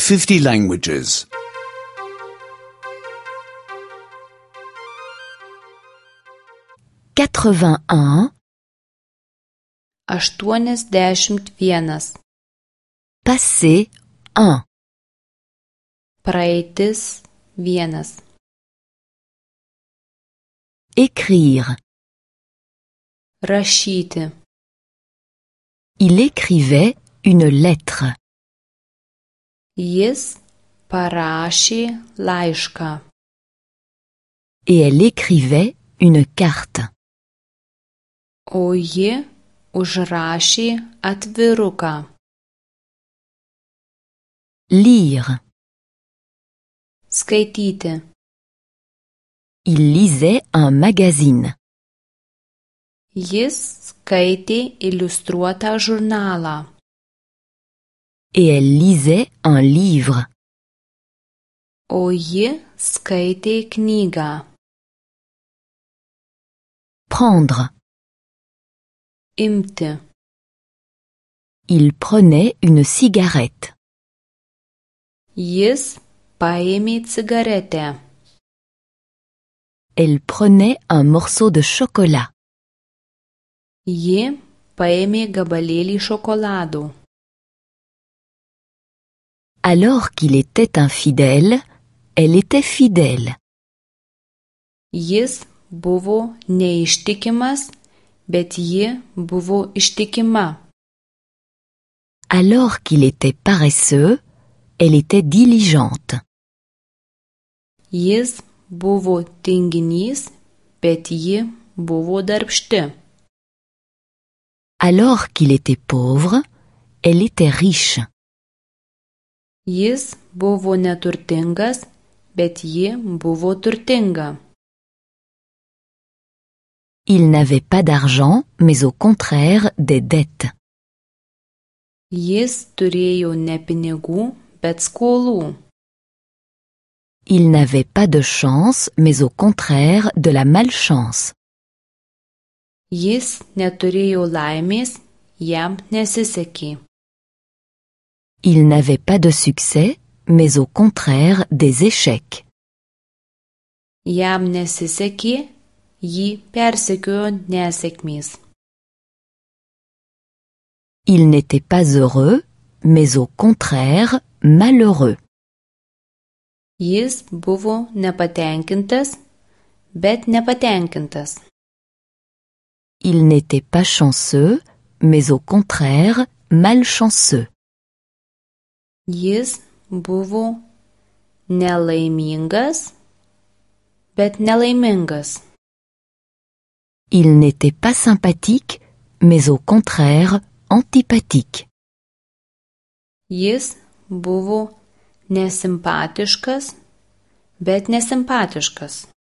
50 languages. 81. 81. Passé 1. Praeitis 1. Écrire. Rašyti. Il écrivait une lettre. Jis parašė laišką. Et elle écrivait une carte. O ji užrašė atviruką. Lire. Skaityti. Il lisait un magazine. Jis skaitė iliustruotą žurnalą. Et elle lisait un livre. O ji skaitė knygą. Prendre. Imti. Il prenait une cigarette. Jis paėmė cigaretę. Elle prenait un morceau de chocolat. Ji paėmė gabalėlį šokolado. Alors qu'il était infidèle, elle était fidèle. Jis buvo neištikimas, bet ji buvo ištikima. Alors qu'il était paresseux, elle était diligente. Jis buvo tinginys, bet ji buvo darbšti. Alors qu'il était pauvre, elle était riche. Jis buvo neturtingas, bet ji buvo turtinga. Il n'avait pas d'argent, mais au contraire des dettes. Jis turėjo ne pinigų, bet skolų. Il n'avait pas de chance, mais au contraire de la malchance. Jis neturėjo laimės, jam nesisekė. Il n'avait pas de succès, mais au contraire des échecs. Jam nesisekė, jį persekiojo nesėkmės. Il n'était pas heureux, mais au contraire malheureux. Jis buvo nepatenkintas, bet nepatenkintas. Il n'était pas chanceux, mais au contraire malchanceux. Jis buvo nelaimingas, bet nelaimingas. Il n'était pas sympathique, mais au contraire antipathique. Jis buvo nesimpatiškas, bet nesimpatiškas.